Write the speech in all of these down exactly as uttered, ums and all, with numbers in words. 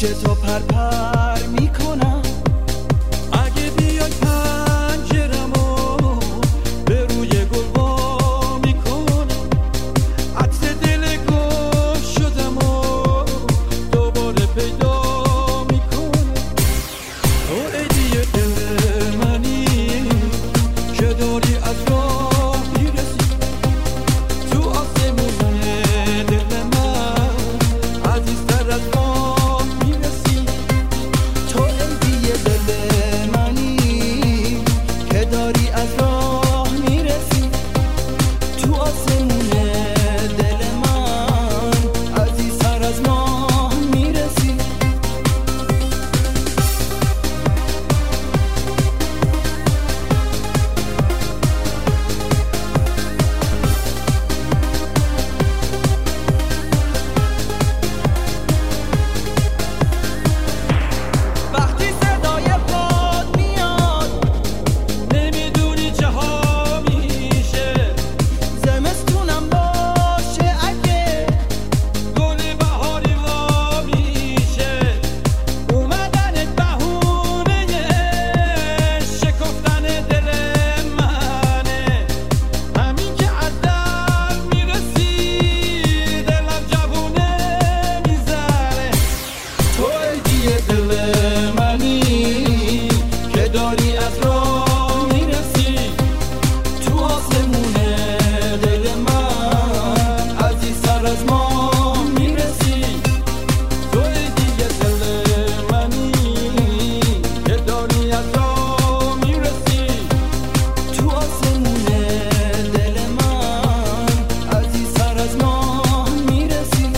پیش تو پر پر میکنم. اگه بیای پنجرمو به روی گل وا میکنم. عطر دل گل شدم و دوباره پیدا میکنم. تو هدیه دل منی که داری از راه میرسی. تو آسمون دل من عزیزتر از ماه میرسی. تو هدیه دل منی که داری از راه میرسی. تو آسمون دل من عزیزتر از ماه میرسی. وقتی صدای باد میاد نمیدونی چه ها میشه. زمستونم باشه اگه گل بهاری وا میشه. اومدنت بهونه شکفتن دل منه. همین که از در میرسی دلم جوونه میذاره. تو هدیه دل منی که داری از راه میرسی. تو آسمون دل من عزیزتر از ماه میرسی. تو هدیه دل منی که داری از راه میرسی. تو آسمون دل من عزیزتر از ماه میرسی.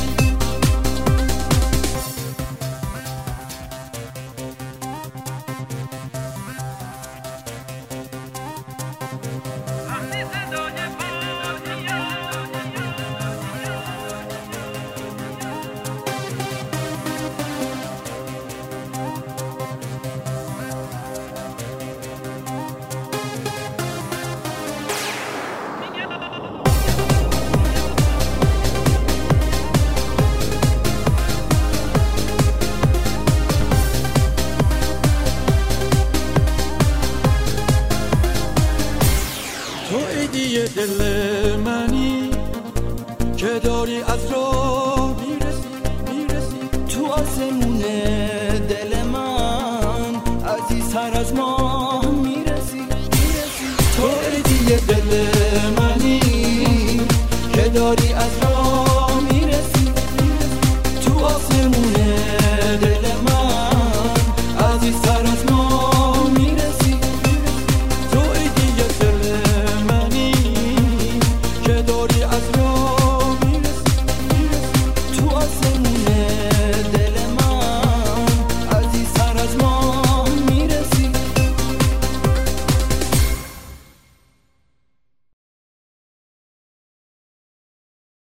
تو هدیه دل منی که داری از راه میرسی میرسی. تو آسمون